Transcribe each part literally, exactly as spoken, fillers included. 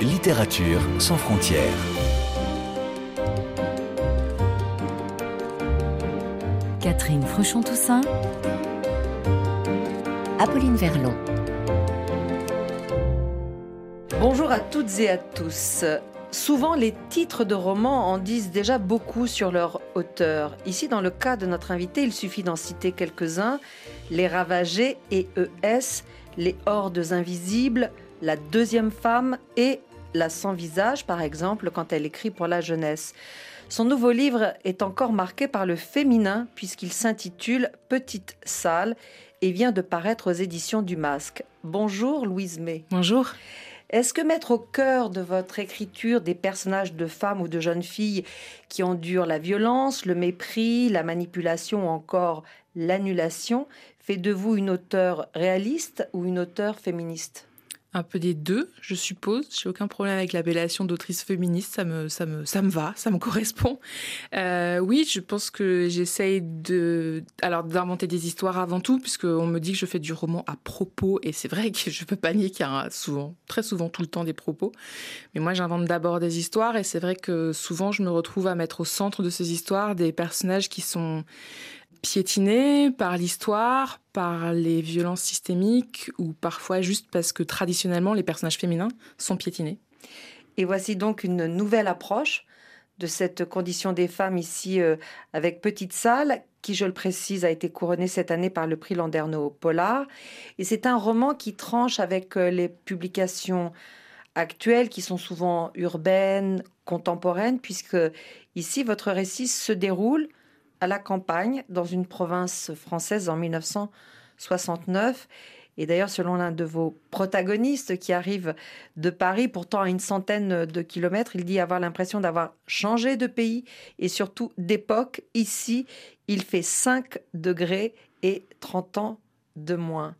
Littérature sans frontières. Catherine Fruchon-Toussaint, Apolline Verlon. Bonjour à toutes et à tous. Souvent, les titres de romans en disent déjà beaucoup sur leur auteur. Ici, dans le cas de notre invité, il suffit d'en citer quelques-uns. Les Ravagés et E S, Les Hordes Invisibles, La Deuxième Femme et La Sans Visage, par exemple, quand elle écrit pour la jeunesse. Son nouveau livre est encore marqué par le féminin puisqu'il s'intitule Petite Salle et vient de paraître aux éditions du Masque. Bonjour Louise May. Bonjour. Est-ce que mettre au cœur de votre écriture des personnages de femmes ou de jeunes filles qui endurent la violence, le mépris, la manipulation ou encore l'annulation fait de vous une auteure réaliste ou une auteure féministe ? Un peu des deux, je suppose. J'ai aucun problème avec l'appellation d'autrice féministe. Ça me, ça me, ça me va, ça me correspond. Euh, oui, je pense que j'essaye de, alors d'inventer des histoires avant tout, puisqu'on me dit que je fais du roman à propos, et c'est vrai que je peux pas nier qu'il y a souvent, très souvent, tout le temps des propos. Mais moi, j'invente d'abord des histoires, et c'est vrai que souvent, je me retrouve à mettre au centre de ces histoires des personnages qui sont piétinés par l'histoire, par les violences systémiques ou parfois juste parce que traditionnellement les personnages féminins sont piétinés. Et voici donc une nouvelle approche de cette condition des femmes ici euh, avec Petite Salle, qui, je le précise, a été couronnée cette année par le prix Landerneau Polar. Et c'est un roman qui tranche avec euh, les publications actuelles qui sont souvent urbaines, contemporaines, puisque ici votre récit se déroule à la campagne, dans une province française en mille neuf cent soixante-neuf. Et d'ailleurs, selon l'un de vos protagonistes qui arrive de Paris, pourtant à une centaine de kilomètres, il dit avoir l'impression d'avoir changé de pays et surtout d'époque. Ici, il fait cinq degrés et trente ans de moins.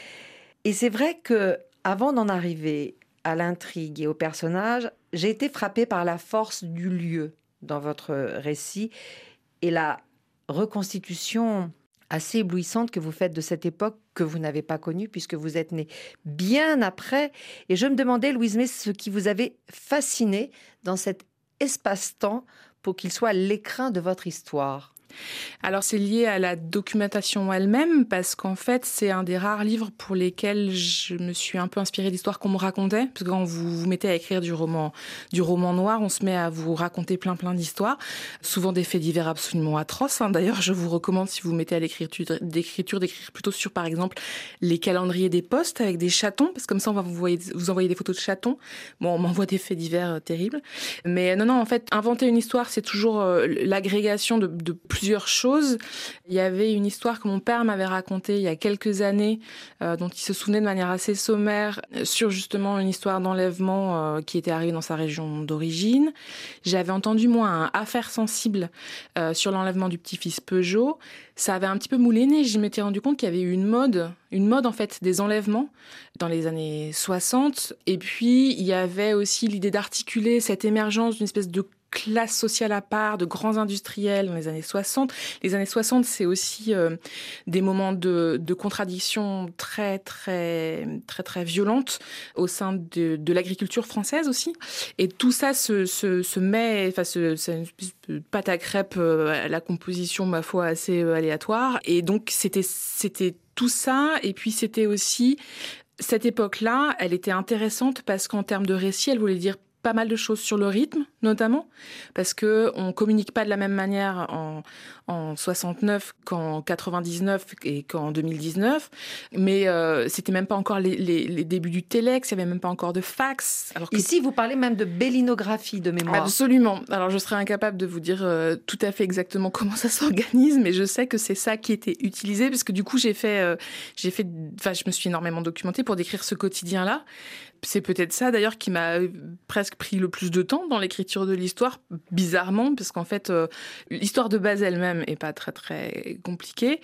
Et c'est vrai que avant d'en arriver à l'intrigue et au personnage, j'ai été frappée par la force du lieu dans votre récit et la reconstitution assez éblouissante que vous faites de cette époque que vous n'avez pas connue puisque vous êtes née bien après. Et je me demandais, Louise May, ce qui vous avait fasciné dans cet espace-temps pour qu'il soit l'écrin de votre histoire. Alors c'est lié à la documentation elle-même parce qu'en fait c'est un des rares livres pour lesquels je me suis un peu inspirée d'histoires qu'on me racontait, parce que quand vous vous mettez à écrire du roman, du roman noir, on se met à vous raconter plein plein d'histoires, souvent des faits divers absolument atroces. Hein. D'ailleurs je vous recommande, si vous vous mettez à l'écriture d'écriture, d'écrire plutôt sur par exemple les calendriers des postes avec des chatons, parce que comme ça on va vous envoyer, vous envoyer des photos de chatons. Bon, on m'envoie des faits divers euh, terribles, mais non non en fait inventer une histoire c'est toujours euh, l'agrégation de, de plusieurs choses. Il y avait une histoire que mon père m'avait racontée il y a quelques années, euh, dont il se souvenait de manière assez sommaire, sur justement une histoire d'enlèvement euh, qui était arrivée dans sa région d'origine. J'avais entendu, moi, un Affaire sensible euh, sur l'enlèvement du petit-fils Peugeot. Ça avait un petit peu mouliné. Je m'étais rendu compte qu'il y avait eu une mode, une mode en fait des enlèvements dans les années soixante. Et puis, il y avait aussi l'idée d'articuler cette émergence d'une espèce de classe sociale à part, de grands industriels dans les années soixante. Les années soixante, c'est aussi euh, des moments de, de contradiction très, très, très, très violentes au sein de, de l'agriculture française aussi. Et tout ça se, se, se met, enfin, se, c'est une espèce de pâte à crêpes euh, à la composition, ma foi, assez euh, aléatoire. Et donc, c'était, c'était tout ça. Et puis, c'était aussi, cette époque-là, elle était intéressante parce qu'en termes de récit, elle voulait dire pas mal de choses sur le rythme, notamment, parce que on communique pas de la même manière en, en soixante-neuf qu'en quatre-vingt-dix-neuf et qu'en deux mille dix-neuf, mais euh, c'était même pas encore les, les, les débuts du téléx, il y avait même pas encore de fax. Alors que... Ici, vous parlez même de bélinographie de mémoire. Absolument. Alors, je serais incapable de vous dire euh, tout à fait exactement comment ça s'organise, mais je sais que c'est ça qui était utilisé, parce que du coup, j'ai fait, euh, j'ai fait, enfin, je me suis énormément documentée pour décrire ce quotidien-là. C'est peut-être ça, d'ailleurs, qui m'a presque pris le plus de temps dans l'écriture de l'histoire, bizarrement, parce qu'en fait, euh, l'histoire de base elle-même est pas très, très compliquée.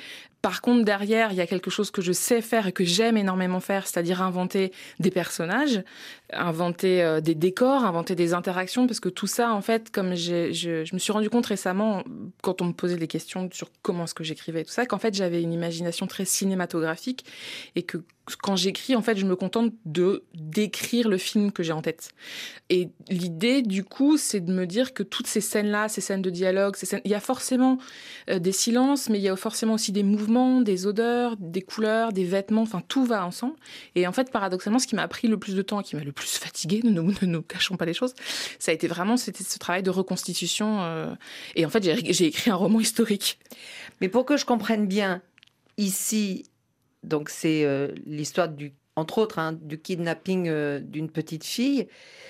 Par contre, derrière, il y a quelque chose que je sais faire et que j'aime énormément faire, c'est-à-dire inventer des personnages, inventer euh, des décors, inventer des interactions, parce que tout ça, en fait, comme j'ai, je, je me suis rendu compte récemment, quand on me posait des questions sur comment est-ce que j'écrivais et tout ça, qu'en fait, j'avais une imagination très cinématographique et que quand j'écris, en fait, je me contente de d'écrire le film que j'ai en tête. Et l'idée, du coup, c'est de me dire que toutes ces scènes-là, ces scènes de dialogue, ces scènes, il y a forcément euh, des silences, mais il y a forcément aussi des mouvements, des odeurs, des couleurs, des vêtements, enfin, tout va ensemble. Et en fait, paradoxalement, ce qui m'a pris le plus de temps et qui m'a le plus fatiguée, ne nous, ne nous cachons pas les choses, ça a été vraiment c'était ce travail de reconstitution. Euh, et en fait, j'ai, j'ai écrit un roman historique. Mais pour que je comprenne bien, ici... Donc, c'est euh, l'histoire, du, entre autres, hein, du kidnapping euh, d'une petite fille.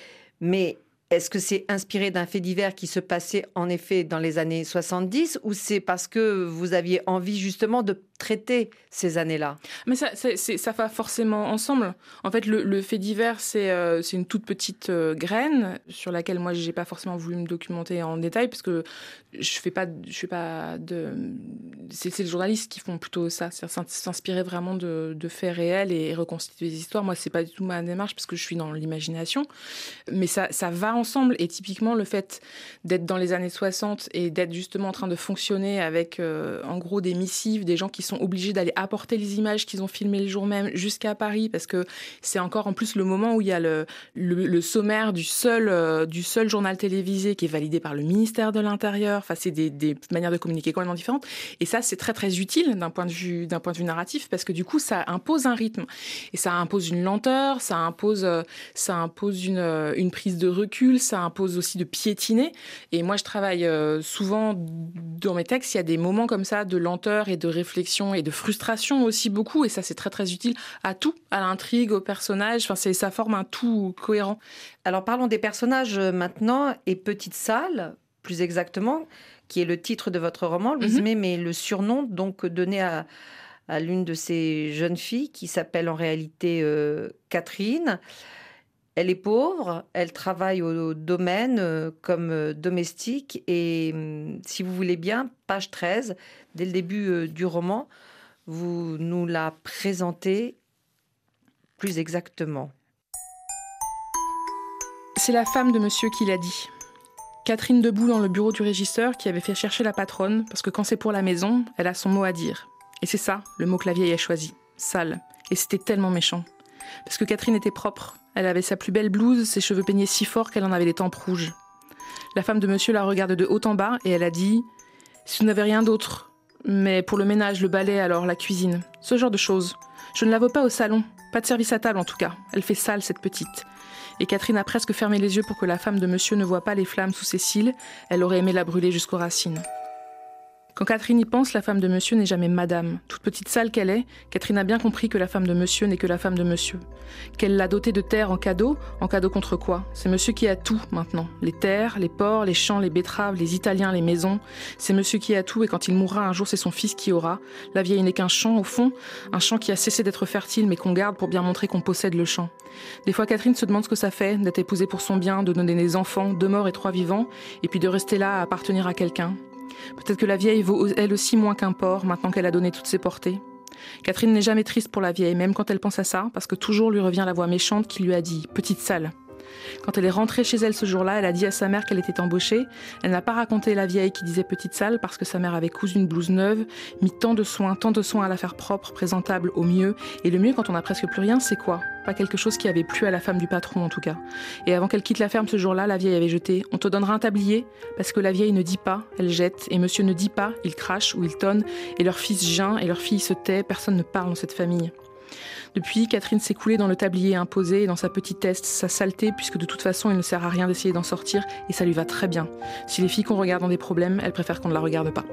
Mais est-ce que c'est inspiré d'un fait divers qui se passait en effet dans les années soixante-dix ou c'est parce que vous aviez envie justement de traiter ces années-là? Mais ça, c'est, c'est, ça va forcément ensemble. En fait, le, le fait divers, c'est, euh, c'est une toute petite euh, graine sur laquelle moi, j'ai pas forcément voulu me documenter en détail parce que je fais pas, je fais pas de. C'est, c'est les journalistes qui font plutôt ça, c'est-à-dire s'inspirer vraiment de, de faits réels et reconstituer des histoires. Moi, c'est pas du tout ma démarche parce que je suis dans l'imagination. Mais ça, ça va ensemble. Et typiquement, le fait d'être dans les années soixante et d'être justement en train de fonctionner avec, euh, en gros, des missives, des gens qui sont obligés d'aller apporter les images qu'ils ont filmées le jour même jusqu'à Paris parce que c'est encore en plus le moment où il y a le, le, le sommaire du seul, euh, du seul journal télévisé qui est validé par le ministère de l'Intérieur. Enfin, c'est des, des manières de communiquer complètement différentes. Et ça, c'est très, très utile d'un point de vue, d'un point de vue narratif parce que du coup, ça impose un rythme. Et ça impose une lenteur, ça impose, euh, ça impose une, euh, une prise de recul, ça impose aussi de piétiner. Et moi, je travaille euh, souvent dans mes textes, il y a des moments comme ça de lenteur et de réflexion et de frustration aussi beaucoup, et ça c'est très très utile à tout, à l'intrigue, au personnage, enfin c'est, ça forme un tout cohérent. Alors parlons des personnages maintenant, et Petite Salle, plus exactement, qui est le titre de votre roman, Louise May, mm-hmm. mais le surnom donc donné à, à l'une de ces jeunes filles qui s'appelle en réalité euh, Catherine. Elle est pauvre, elle travaille au domaine euh, comme euh, domestique et euh, si vous voulez bien, page treize, dès le début euh, du roman, vous nous la présentez plus exactement. C'est la femme de monsieur qui l'a dit. Catherine debout dans le bureau du régisseur qui avait fait chercher la patronne parce que quand c'est pour la maison, elle a son mot à dire. Et c'est ça, le mot que la vieille a choisi, sale. Et c'était tellement méchant. Parce que Catherine était propre. Elle avait sa plus belle blouse, ses cheveux peignés si fort qu'elle en avait les tempes rouges. La femme de monsieur la regarde de haut en bas et elle a dit « Si vous n'avez rien d'autre, mais pour le ménage, le balai, alors la cuisine, ce genre de choses. Je ne la veux pas au salon, pas de service à table en tout cas. Elle fait sale cette petite. » Et Catherine a presque fermé les yeux pour que la femme de monsieur ne voie pas les flammes sous ses cils. Elle aurait aimé la brûler jusqu'aux racines. Quand Catherine y pense, la femme de monsieur n'est jamais madame. Toute petite sale qu'elle est, Catherine a bien compris que la femme de monsieur n'est que la femme de monsieur. Qu'elle l'a dotée de terres en cadeau, en cadeau contre quoi? C'est monsieur qui a tout maintenant. Les terres, les ports, les champs, les betteraves, les Italiens, les maisons. C'est monsieur qui a tout et quand il mourra un jour, c'est son fils qui aura. La vieille n'est qu'un champ au fond, un champ qui a cessé d'être fertile mais qu'on garde pour bien montrer qu'on possède le champ. Des fois, Catherine se demande ce que ça fait d'être épousée pour son bien, de donner des enfants, deux morts et trois vivants, et puis de rester là à appartenir à quelqu'un. Peut-être que la vieille vaut elle aussi moins qu'un porc, maintenant qu'elle a donné toutes ses portées. Catherine n'est jamais triste pour la vieille, même quand elle pense à ça, parce que toujours lui revient la voix méchante qui lui a dit « petite sale ». Quand elle est rentrée chez elle ce jour-là, elle a dit à sa mère qu'elle était embauchée. Elle n'a pas raconté la vieille qui disait petite sale parce que sa mère avait cousu une blouse neuve, mis tant de soin, tant de soin à la faire propre, présentable au mieux. Et le mieux quand on n'a presque plus rien, c'est quoi? Pas quelque chose qui avait plu à la femme du patron en tout cas. Et avant qu'elle quitte la ferme ce jour-là, la vieille avait jeté « On te donnera un tablier ?» Parce que la vieille ne dit pas, elle jette. Et monsieur ne dit pas, il crache ou il tonne. Et leur fils geint et leur fille se tait. Personne ne parle dans cette famille. Depuis, Catherine s'est coulée dans le tablier imposé et dans sa petitesse, sa saleté, puisque de toute façon, il ne sert à rien d'essayer d'en sortir, et ça lui va très bien. Si les filles qu'on regarde ont des problèmes, elles préfèrent qu'on ne la regarde pas.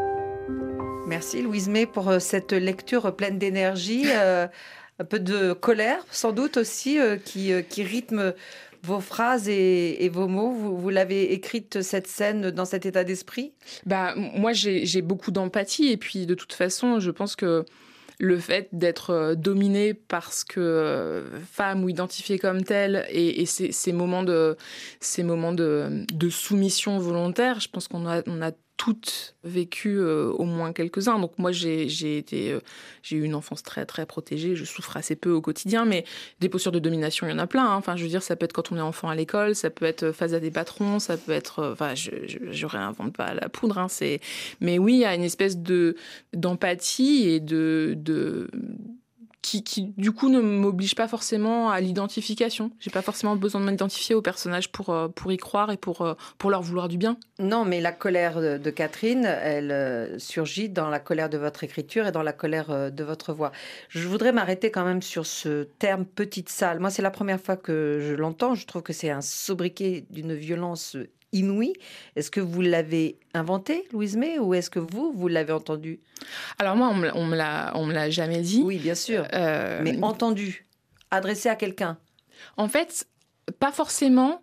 Merci Louise May pour cette lecture pleine d'énergie, euh, un peu de colère sans doute aussi, euh, qui, euh, qui rythme vos phrases et, et vos mots. Vous, vous l'avez écrite cette scène dans cet état d'esprit? Bah, moi, j'ai, j'ai beaucoup d'empathie, et puis de toute façon, je pense que le fait d'être dominée parce que euh, femme ou identifiée comme telle et, et ces, ces moments, de, ces moments de, de soumission volontaire, je pense qu'on a, on a toutes vécu euh, au moins quelques-uns. Donc moi, j'ai, j'ai, été, euh, j'ai eu une enfance très, très protégée. Je souffre assez peu au quotidien, mais des postures de domination, il y en a plein. Hein. Enfin, je veux dire, ça peut être quand on est enfant à l'école, ça peut être face à des patrons, ça peut être... Euh, enfin, je, je, je réinvente pas la poudre. Hein, c'est... Mais oui, il y a une espèce de, d'empathie et de... de Qui, qui, du coup, ne m'oblige pas forcément à l'identification. J'ai pas forcément besoin de m'identifier aux personnages pour, euh, pour y croire et pour, euh, pour leur vouloir du bien. Non, mais la colère de, de Catherine, elle euh, surgit dans la colère de votre écriture et dans la colère euh, de votre voix. Je voudrais m'arrêter quand même sur ce terme « petite salle ». Moi, c'est la première fois que je l'entends. Je trouve que c'est un sobriquet d'une violence inouïe. Est-ce que vous l'avez inventé, Louise May, ou est-ce que vous, vous l'avez entendu ? Alors moi, on me, on me l'a, on me l'a jamais dit. Oui, bien sûr. Euh... Mais entendu, adressé à quelqu'un. En fait, pas forcément.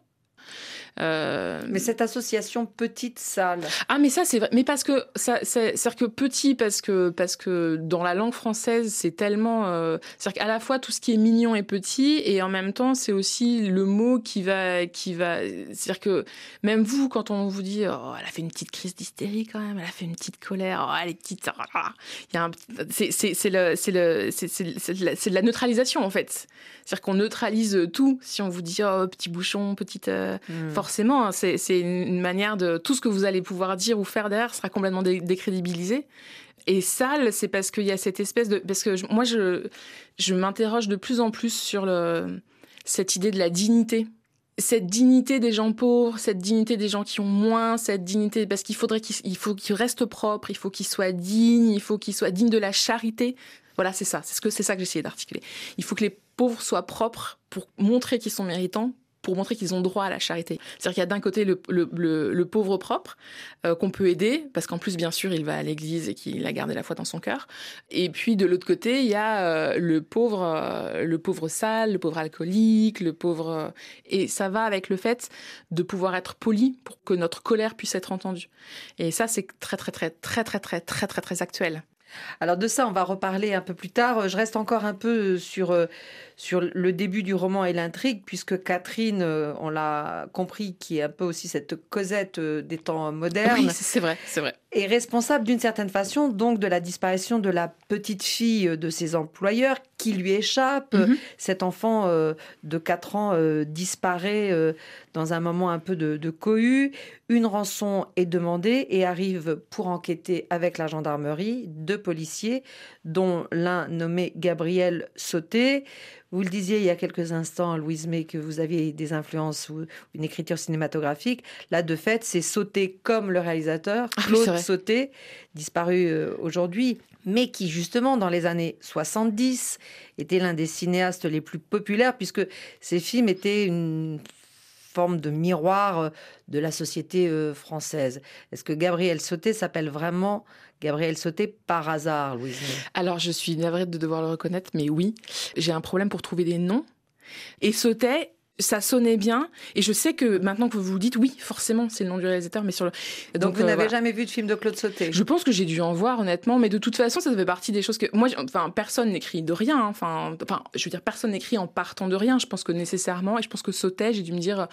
Euh... Mais cette association petite salle. Ah, mais ça, c'est vrai. Mais parce que ça, c'est, c'est-à-dire que petit, parce que parce que dans la langue française, c'est tellement. Euh... C'est-à-dire qu'à la fois tout ce qui est mignon est petit, et en même temps, c'est aussi le mot qui va qui va. C'est-à-dire que même vous, quand on vous dit, oh, elle a fait une petite crise d'hystérie quand même, elle a fait une petite colère, oh, elle est petite. Il y a un. C'est c'est c'est le c'est le c'est c'est c'est de la, c'est de la neutralisation en fait. C'est-à-dire qu'on neutralise tout si on vous dit oh petit bouchon, petite. Euh... Mmh. Forcément, c'est, c'est une manière de... Tout ce que vous allez pouvoir dire ou faire derrière sera complètement dé- décrédibilisé. Et sale, c'est parce qu'il y a cette espèce de... Parce que je, moi, je, je m'interroge de plus en plus sur le, cette idée de la dignité. Cette dignité des gens pauvres, cette dignité des gens qui ont moins, cette dignité... Parce qu'il faudrait qu'ils il faut qu'ils restent propres, il faut qu'ils soient dignes, il faut qu'ils soient dignes de la charité. Voilà, c'est ça. C'est, ce que, c'est ça que j'essayais d'articuler. Il faut que les pauvres soient propres pour montrer qu'ils sont méritants, pour montrer qu'ils ont droit à la charité. C'est-à-dire qu'il y a d'un côté le, le, le, le pauvre propre euh, qu'on peut aider, parce qu'en plus, bien sûr, il va à l'église et qu'il a gardé la foi dans son cœur. Et puis, de l'autre côté, il y a euh, le pauvre euh, le pauvre sale, le pauvre alcoolique, le pauvre... Euh, et ça va avec le fait de pouvoir être poli pour que notre colère puisse être entendue. Et ça, c'est très, très, très, très, très, très, très, très, très actuel. Alors de ça, on va reparler un peu plus tard. Je reste encore un peu sur, sur le début du roman et l'intrigue, puisque Catherine, on l'a compris, qui est un peu aussi cette Cosette des temps modernes. Oui, c'est vrai, c'est vrai. Est responsable d'une certaine façon donc de la disparition de la petite fille de ses employeurs qui lui échappe. Mm-hmm. Cet enfant euh, de quatre ans euh, disparaît euh, dans un moment un peu de, de cohue. Une rançon est demandée et arrive pour enquêter avec la gendarmerie deux policiers, dont l'un nommé Gabriel Sauté. Vous le disiez il y a quelques instants, Louise May, que vous aviez des influences ou une écriture cinématographique. Là, de fait, c'est Sauté comme le réalisateur, Claude ah, Sauté, disparu euh, aujourd'hui, mais qui, justement, dans les années soixante-dix, était l'un des cinéastes les plus populaires, puisque ses films étaient une forme de miroir de la société euh, française. Est-ce que Gabriel Sauté s'appelle vraiment Gabriel Sauté par hasard, Louise May ? Alors, je suis navrée de devoir le reconnaître, mais oui, j'ai un problème pour trouver des noms. Et Sauté, ça sonnait bien. Et je sais que maintenant que vous le dites, oui, forcément, c'est le nom du réalisateur, mais sur le... Donc, Donc vous euh, n'avez voilà. jamais vu de film de Claude Sauté ? Je pense que j'ai dû en voir, honnêtement, mais de toute façon, ça fait partie des choses que... Moi, enfin, personne n'écrit de rien. Enfin, enfin, je veux dire, personne n'écrit en partant de rien. Je pense que nécessairement, et je pense que Sauté, j'ai dû me dire...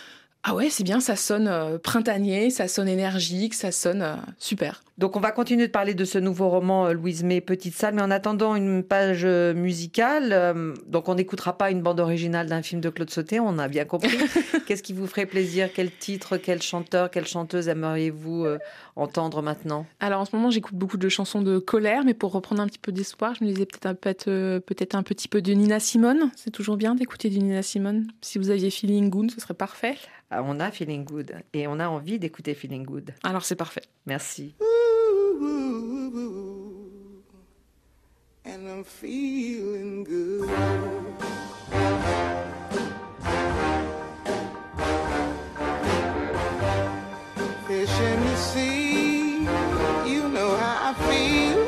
Ah ouais, c'est bien, ça sonne euh, printanier, ça sonne énergique, ça sonne euh, super. Donc on va continuer de parler de ce nouveau roman euh, Louise May, Petite salle, mais en attendant une page euh, musicale, euh, donc on n'écoutera pas une bande originale d'un film de Claude Sauté, on a bien compris. Qu'est-ce qui vous ferait plaisir ? Quel titre, quel chanteur, quelle chanteuse aimeriez-vous euh, entendre maintenant ? Alors en ce moment, j'écoute beaucoup de chansons de colère, mais pour reprendre un petit peu d'espoir, je me disais peut-être un, peut-être, peut-être un petit peu de Nina Simone. C'est toujours bien d'écouter du Nina Simone. Si vous aviez Feeling Good, ce serait parfait. On a Feeling Good et on a envie d'écouter Feeling Good. Alors c'est parfait. Merci. And I'm feeling good. Fish in the sea, you know how I feel.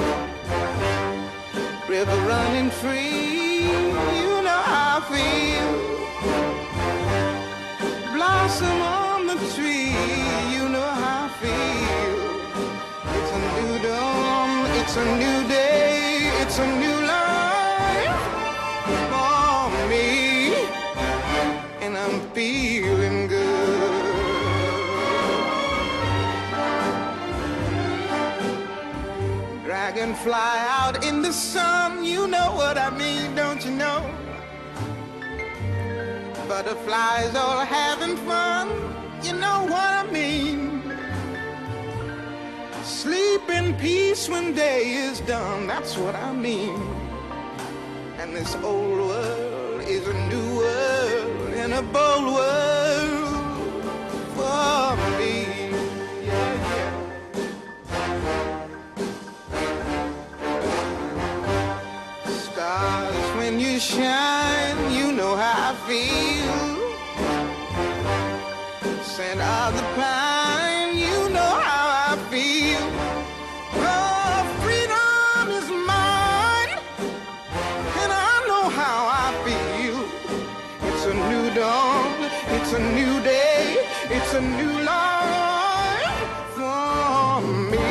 River running free, you know how I feel. Blossom on the tree, you know how I feel. It's a new dawn, it's a new day, it's a new life for me, and I'm feeling good. fly out in the sun. You know what I mean, don't you know? Butterflies all having fun. You know what I mean? Sleep in peace when day is done. That's what I mean. And this old world is a new world and a bold world for me. Yeah, yeah. Stars, when you shine, you know how I feel. Scent of the pine, you know how I feel. Oh, freedom is mine, and I know how I feel. It's a new dawn, it's a new day, it's a new life for me.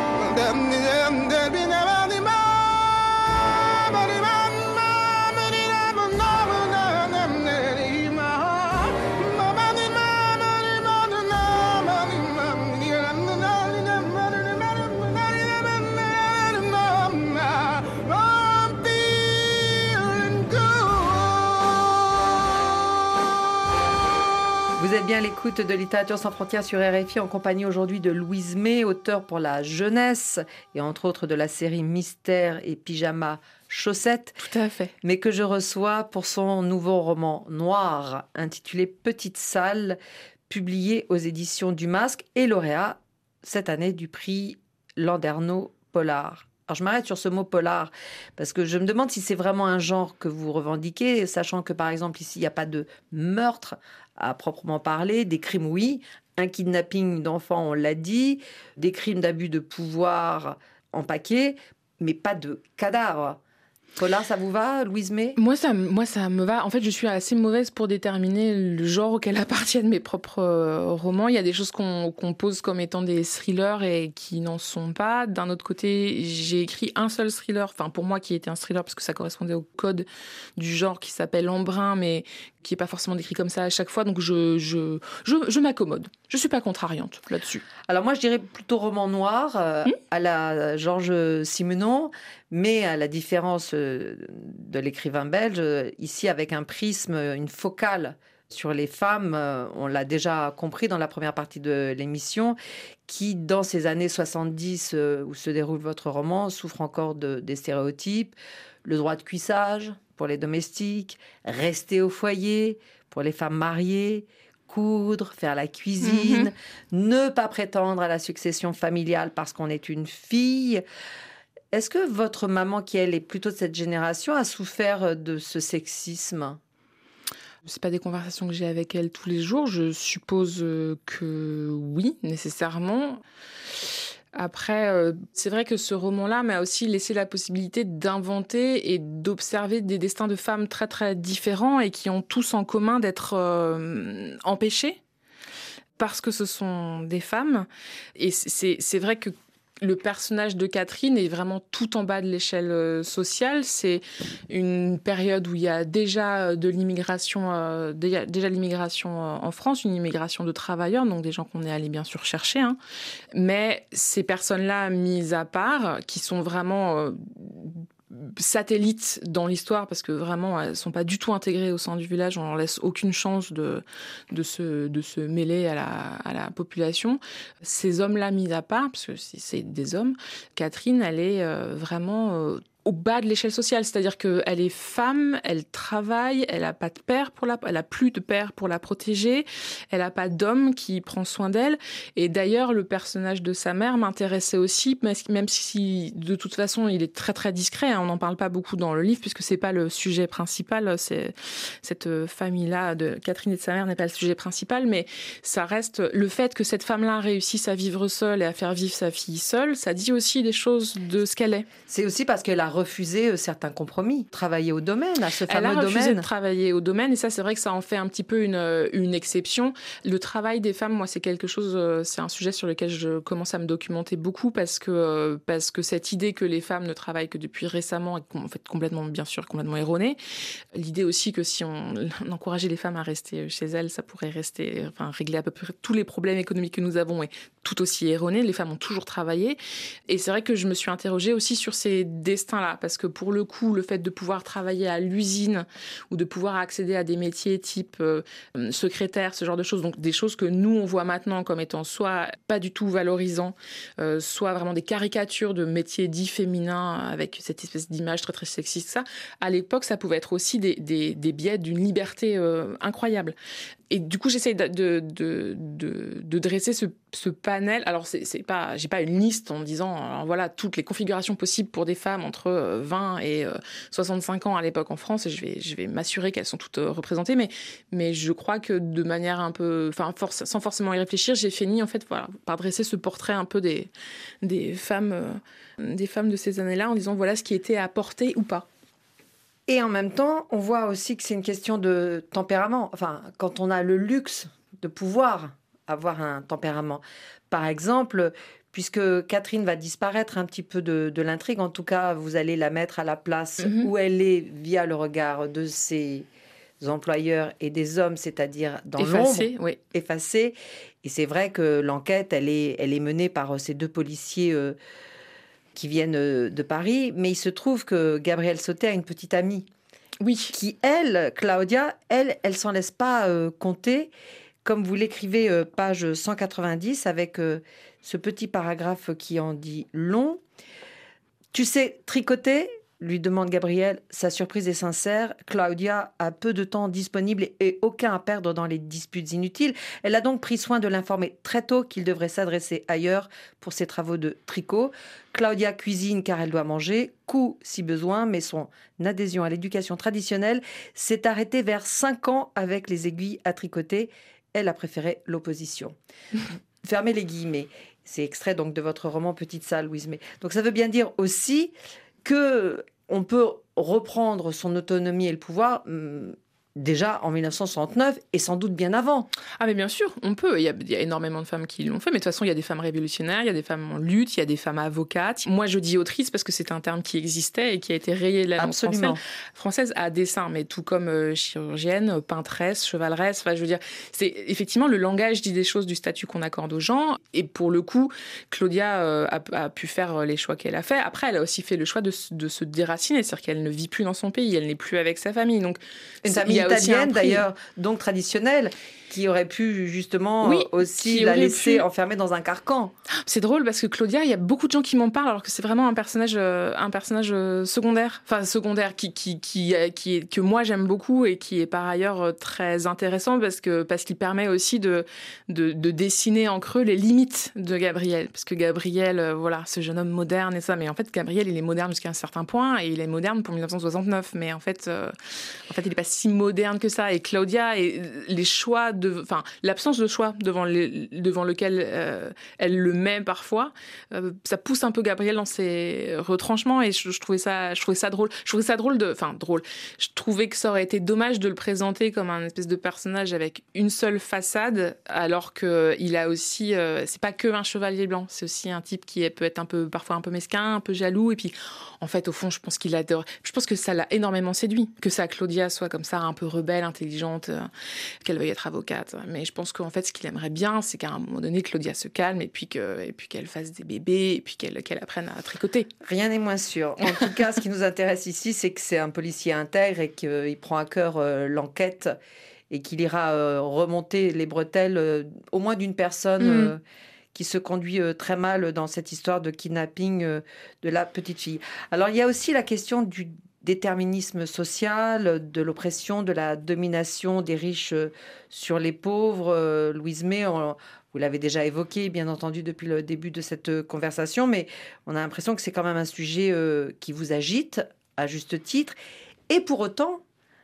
Vous êtes bien à l'écoute de Littérature sans frontières sur R F I en compagnie aujourd'hui de Louise May, auteure pour la jeunesse et entre autres de la série Mystère et Pyjama Chaussettes. Tout à fait. Mais que je reçois pour son nouveau roman noir intitulé Petite Salle, publié aux éditions du Masque et lauréat cette année du prix Landerneau Polar. Alors je m'arrête sur ce mot polar parce que je me demande si c'est vraiment un genre que vous revendiquez, sachant que par exemple ici il n'y a pas de meurtre à proprement parler, des crimes oui, un kidnapping d'enfants on l'a dit, des crimes d'abus de pouvoir en paquet, mais pas de cadavres. Polar, ça vous va, Louise May ? Moi ça, moi, ça me va. En fait, je suis assez mauvaise pour déterminer le genre auquel appartiennent mes propres euh, romans. Il y a des choses qu'on, qu'on pose comme étant des thrillers et qui n'en sont pas. D'un autre côté, j'ai écrit un seul thriller, enfin pour moi qui était un thriller parce que ça correspondait au code du genre qui s'appelle Embrun, mais qui n'est pas forcément décrit comme ça à chaque fois. Donc je, je, je, je m'accommode. Je ne suis pas contrariante là-dessus. Alors moi, je dirais plutôt roman noir, euh, mmh. à la Georges Simenon, mais à la différence euh, de l'écrivain belge, euh, ici avec un prisme, une focale sur les femmes, euh, on l'a déjà compris dans la première partie de l'émission, qui dans ces années soixante-dix euh, où se déroule votre roman, souffre encore de, des stéréotypes, le droit de cuissage pour les domestiques, rester au foyer pour les femmes mariées, coudre, faire la cuisine, mmh. ne pas prétendre à la succession familiale parce qu'on est une fille. Est-ce que votre maman, qui elle est plutôt de cette génération, a souffert de ce sexisme ? C'est pas des conversations que j'ai avec elle tous les jours. Je suppose que oui, nécessairement. Après, euh, c'est vrai que ce roman-là m'a aussi laissé la possibilité d'inventer et d'observer des destins de femmes très très différents et qui ont tous en commun d'être euh, empêchés parce que ce sont des femmes. Et c'est, c'est vrai que le personnage de Catherine est vraiment tout en bas de l'échelle sociale. C'est une période où il y a déjà de l'immigration, euh, déjà, déjà l'immigration en France, une immigration de travailleurs, donc des gens qu'on est allé bien sûr chercher. Hein. Mais ces personnes-là mises à part, qui sont vraiment euh, satellites dans l'histoire, parce que vraiment elles sont pas du tout intégrées au sein du village, on leur laisse aucune chance de de se de se mêler à la à la population. Ces hommes-là mis à part, parce que c'est, c'est des hommes, Catherine, elle est euh, vraiment euh, au bas de l'échelle sociale, c'est-à-dire qu'elle est femme, elle travaille, elle a pas de père pour la, elle a plus de père pour la protéger, elle a pas d'homme qui prend soin d'elle. Et d'ailleurs, le personnage de sa mère m'intéressait aussi, même si de toute façon il est très très discret. Hein, on n'en parle pas beaucoup dans le livre puisque c'est pas le sujet principal. C'est cette famille-là de Catherine et de sa mère n'est pas le sujet principal, mais ça reste le fait que cette femme-là réussisse à vivre seule et à faire vivre sa fille seule. Ça dit aussi des choses de ce qu'elle est. C'est aussi parce qu'elle a refusé certains compromis, travailler au domaine, à ce fameux domaine. Elle a refusé domaine. de travailler au domaine, et ça, c'est vrai que ça en fait un petit peu une, une exception. Le travail des femmes, moi, c'est quelque chose, c'est un sujet sur lequel je commence à me documenter beaucoup, parce que, parce que cette idée que les femmes ne travaillent que depuis récemment est en fait complètement, bien sûr, complètement erronée. L'idée aussi que si on, on encourageait les femmes à rester chez elles, ça pourrait rester, enfin, régler à peu près tous les problèmes économiques que nous avons, est tout aussi erronée. Les femmes ont toujours travaillé. Et c'est vrai que je me suis interrogée aussi sur ces destins-là, parce que pour le coup, le fait de pouvoir travailler à l'usine ou de pouvoir accéder à des métiers type euh, secrétaire, ce genre de choses, donc des choses que nous, on voit maintenant comme étant soit pas du tout valorisants, euh, soit vraiment des caricatures de métiers dits féminins avec cette espèce d'image très très sexiste, ça, à l'époque, ça pouvait être aussi des, des, des biais d'une liberté euh, incroyable. Et du coup, j'essaye de, de, de, de, de dresser ce, ce panel. Alors, c'est, c'est pas, j'ai pas une liste en disant, alors voilà, toutes les configurations possibles pour des femmes entre vingt et soixante-cinq ans à l'époque en France, et je vais, je vais m'assurer qu'elles sont toutes représentées. Mais, mais je crois que de manière un peu, enfin, force, sans forcément y réfléchir, j'ai fini, en fait, voilà, par dresser ce portrait un peu des, des femmes, euh, des femmes de ces années-là en disant, voilà ce qui était apporté ou pas. Et en même temps, on voit aussi que c'est une question de tempérament. Enfin, quand on a le luxe de pouvoir avoir un tempérament. Par exemple, puisque Catherine va disparaître un petit peu de, de l'intrigue, en tout cas, vous allez la mettre à la place mm-hmm. où elle est via le regard de ses employeurs et des hommes, c'est-à-dire dans effacée, l'ombre, oui. effacée. Et c'est vrai que l'enquête, elle est, elle est menée par ces deux policiers euh, qui viennent de Paris, mais il se trouve que Gabrielle Sauter a une petite amie. Oui. Qui, elle, Claudia, elle, elle s'en laisse pas euh, compter, comme vous l'écrivez, euh, page cent quatre-vingt-dix, avec euh, ce petit paragraphe qui en dit long. « Tu sais tricoter ?» lui demande Gabrielle. Sa surprise est sincère. Claudia a peu de temps disponible et aucun à perdre dans les disputes inutiles. Elle a donc pris soin de l'informer très tôt qu'il devrait s'adresser ailleurs pour ses travaux de tricot. Claudia cuisine car elle doit manger, coud si besoin, mais son adhésion à l'éducation traditionnelle s'est arrêtée vers cinq ans avec les aiguilles à tricoter. Elle a préféré l'opposition. Fermez les guillemets. C'est extrait donc de votre roman Petite salle, Louise May. Donc ça veut bien dire aussi que on peut reprendre son autonomie et le pouvoir hum, déjà en dix-neuf cent soixante-neuf et sans doute bien avant. Ah mais bien sûr, on peut. Il y a, il y a énormément de femmes qui l'ont fait, mais de toute façon, il y a des femmes révolutionnaires, il y a des femmes en lutte, il y a des femmes avocates. Moi, je dis autrice parce que c'est un terme qui existait et qui a été rayé de la langue française, française à dessein, mais tout comme euh, chirurgienne, peintresse, chevaleresse. Enfin, je veux dire, c'est effectivement le langage dit des choses du statut qu'on accorde aux gens. Et pour le coup, Claudia euh, a, a pu faire les choix qu'elle a fait. Après, elle a aussi fait le choix de, de se déraciner, c'est-à-dire qu'elle ne vit plus dans son pays, elle n'est plus avec sa famille. Donc, une famille italienne d'ailleurs, donc traditionnelle, qui aurait pu justement oui, aussi la laisser pu... enfermée dans un carcan. C'est drôle parce que Claudia, il y a beaucoup de gens qui m'en parlent alors que c'est vraiment un personnage, euh, un personnage euh, secondaire, enfin secondaire qui qui qui, euh, qui est, que moi j'aime beaucoup et qui est par ailleurs euh, très intéressant parce que parce qu'il permet aussi de, de de dessiner en creux les limites de Gabriel, parce que Gabriel, euh, voilà, ce jeune homme moderne et ça, mais en fait Gabriel il est moderne jusqu'à un certain point et il est moderne pour dix-neuf cent soixante-neuf, mais en fait euh, en fait il est pas si moderne que ça. Et Claudia et les choix de, enfin l'absence de choix devant les, devant lequel euh, elle le met parfois, euh, ça pousse un peu Gabriel dans ses retranchements et je, je trouvais ça, je trouvais ça drôle. Je trouvais ça drôle de, enfin drôle. Je trouvais que ça aurait été dommage de le présenter comme un espèce de personnage avec une seule façade, alors que il a aussi, euh, c'est pas que un chevalier blanc, c'est aussi un type qui est, peut être un peu, parfois un peu mesquin, un peu jaloux. Et puis, en fait, au fond, je pense qu'il adore. Je pense que ça l'a énormément séduit, que sa Claudia soit comme ça, un peu rebelle, intelligente, euh, qu'elle veuille être avocate. Mais je pense qu'en fait, ce qu'il aimerait bien, c'est qu'à un moment donné, Claudia se calme et puis que, et puis qu'elle fasse des bébés et puis qu'elle, qu'elle apprenne à tricoter. Rien n'est moins sûr. En tout cas, ce qui nous intéresse ici, c'est que c'est un policier intègre et qu'il prend à cœur euh, l'enquête et qu'il ira euh, remonter les bretelles euh, au moins d'une personne mmh. euh, qui se conduit euh, très mal dans cette histoire de kidnapping euh, de la petite fille. Alors, il y a aussi la question du déterminisme social, de l'oppression, de la domination des riches euh, sur les pauvres. Euh, Louise May, on, vous l'avez déjà évoqué, bien entendu, depuis le début de cette conversation, mais on a l'impression que c'est quand même un sujet euh, qui vous agite, à juste titre. Et pour autant,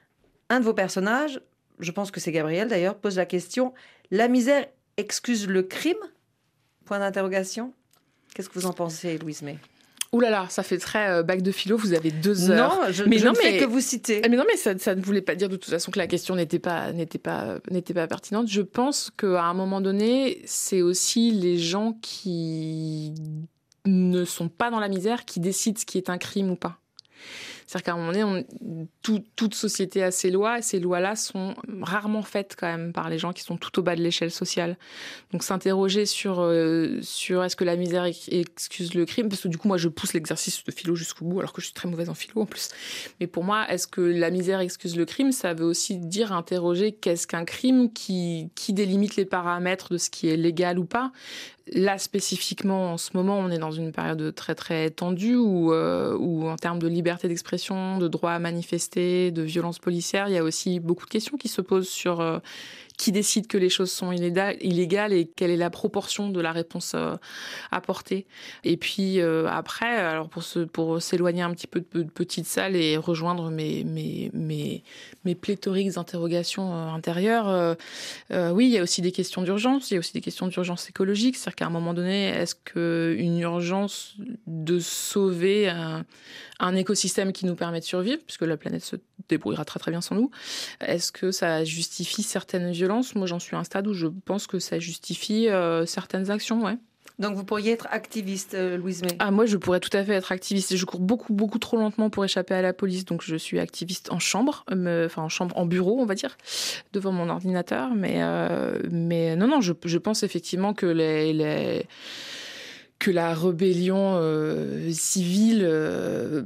un de vos personnages, je pense que c'est Gabriel d'ailleurs, pose la question « La misère excuse le crime ?» Point d'interrogation. Qu'est-ce que vous en pensez, Louise May ? Ouh là là, ça fait très euh, bac de philo, vous avez deux heures. Non, je, mais je non, ne mais... fais que vous citer. Mais non, mais ça, ça ne voulait pas dire de toute façon que la question n'était pas, n'était pas, n'était pas pertinente. Je pense qu'à un moment donné, c'est aussi les gens qui ne sont pas dans la misère qui décident ce qui est un crime ou pas. C'est-à-dire qu'à un moment donné, on, tout, toute société a ses lois, et ces lois-là sont rarement faites quand même par les gens qui sont tout au bas de l'échelle sociale. Donc s'interroger sur, euh, sur est-ce que la misère excuse le crime, parce que du coup, moi, je pousse l'exercice de philo jusqu'au bout, alors que je suis très mauvaise en philo en plus. Mais pour moi, est-ce que la misère excuse le crime? Ça veut aussi dire interroger qu'est-ce qu'un crime, qui, qui délimite les paramètres de ce qui est légal ou pas. Là, spécifiquement, en ce moment, on est dans une période très, très tendue où, euh, où en termes de liberté d'expression, de droit à manifester, de violence policière, il y a aussi beaucoup de questions qui se posent sur euh, qui décide que les choses sont illégales et quelle est la proportion de la réponse euh, apportée. Et puis euh, après, alors pour, se, pour s'éloigner un petit peu de, de Petite Salle et rejoindre mes, mes, mes, mes pléthoriques interrogations euh, intérieures, euh, euh, oui, il y a aussi des questions d'urgence, il y a aussi des questions d'urgence écologique. C'est-à-dire qu'à un moment donné, est-ce qu'une urgence de sauver un, un écosystème qui nous permet de survivre, puisque la planète se débrouillera très très bien sans nous, est-ce que ça justifie certaines violences? Moi, j'en suis à un stade où je pense que ça justifie euh, certaines actions, ouais. Donc, vous pourriez être activiste, euh, Louise May? Ah, moi, je pourrais tout à fait être activiste. Je cours beaucoup, beaucoup trop lentement pour échapper à la police, donc je suis activiste en chambre, euh, enfin en chambre, en bureau, on va dire, devant mon ordinateur. Mais, euh, mais non, non, je, je pense effectivement que les... les que la rébellion euh, civile euh,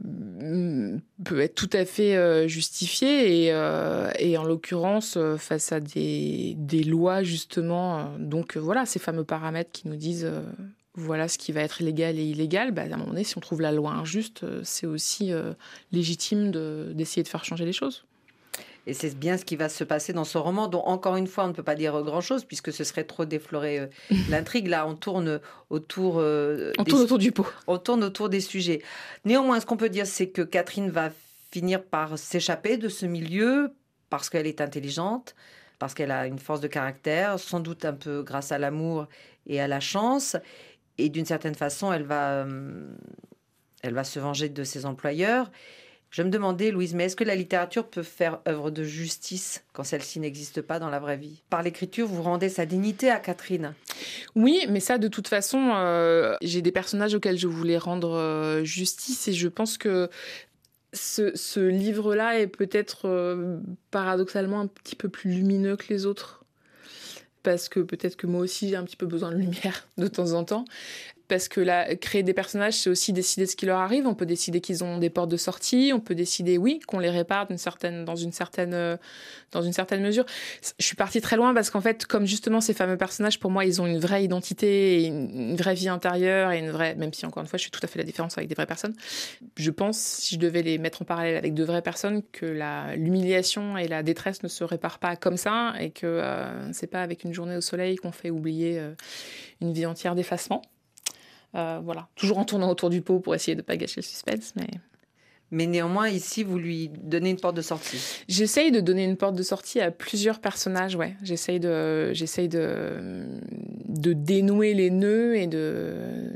peut être tout à fait euh, justifiée et, euh, et en l'occurrence euh, face à des, des lois justement, euh, donc euh, voilà, ces fameux paramètres qui nous disent euh, voilà ce qui va être légal et illégal, bah, à un moment donné, si on trouve la loi injuste, euh, c'est aussi euh, légitime de, d'essayer de faire changer les choses. Et c'est bien ce qui va se passer dans ce roman, dont, encore une fois, on ne peut pas dire grand-chose, puisque ce serait trop déflorer euh, l'intrigue. Là, on tourne autour... Euh, on des... tourne autour du pot. On tourne autour des sujets. Néanmoins, ce qu'on peut dire, c'est que Catherine va finir par s'échapper de ce milieu, parce qu'elle est intelligente, parce qu'elle a une force de caractère, sans doute un peu grâce à l'amour et à la chance. Et d'une certaine façon, elle va, euh, elle va se venger de ses employeurs. Je me demandais, Louise, mais est-ce que la littérature peut faire œuvre de justice quand celle-ci n'existe pas dans la vraie vie? Par l'écriture, vous rendez sa dignité à Catherine. Oui, mais ça, de toute façon, euh, j'ai des personnages auxquels je voulais rendre euh, justice et je pense que ce, ce livre-là est peut-être euh, paradoxalement un petit peu plus lumineux que les autres. Parce que peut-être que moi aussi, j'ai un petit peu besoin de lumière de temps en temps. Parce que là, créer des personnages, c'est aussi décider ce qui leur arrive. On peut décider qu'ils ont des portes de sortie. On peut décider, oui, qu'on les répare d'une certaine, dans, une certaine, euh, dans une certaine mesure. Je suis partie très loin parce qu'en fait, comme justement ces fameux personnages, pour moi, ils ont une vraie identité, une, une vraie vie intérieure et une vraie... Même si, encore une fois, je fais tout à fait la différence avec des vraies personnes. Je pense, si je devais les mettre en parallèle avec de vraies personnes, que la, l'humiliation et la détresse ne se réparent pas comme ça et que euh, c'est pas avec une journée au soleil qu'on fait oublier euh, une vie entière d'effacement. Euh, voilà, toujours en tournant autour du pot pour essayer de ne pas gâcher le suspense. Mais... mais néanmoins, ici, vous lui donnez une porte de sortie. J'essaye de donner une porte de sortie à plusieurs personnages, ouais. J'essaye de, j'essaye de, de dénouer les nœuds et de,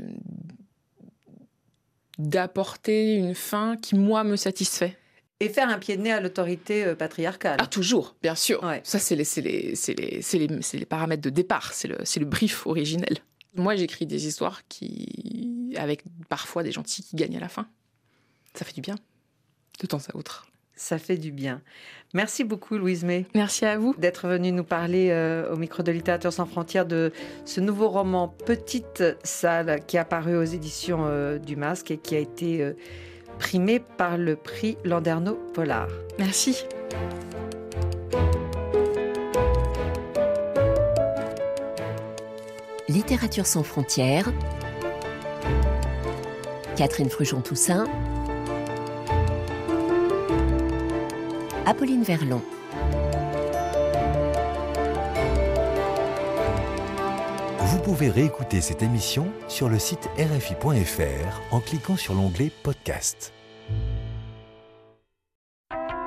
d'apporter une fin qui, moi, me satisfait. Et faire un pied de nez à l'autorité euh, patriarcale. Ah, toujours, bien sûr. Ouais. Ça, c'est les, c'est, les, c'est, les, c'est, les, c'est les paramètres de départ, c'est le, c'est le brief originel. Moi, j'écris des histoires qui, avec parfois des gentils qui gagnent à la fin. Ça fait du bien, de temps à autre. Ça fait du bien. Merci beaucoup, Louise May. Merci à vous. D'être venue nous parler euh, au micro de Littérature sans frontières de ce nouveau roman Petite Salle qui est apparu aux éditions euh, du Masque et qui a été euh, primé par le prix Landerneau Polar. Merci. Littérature sans frontières, Catherine Fruchon-Toussaint, Apolline Verlon. Vous pouvez réécouter cette émission sur le site R F I point F R en cliquant sur l'onglet Podcast.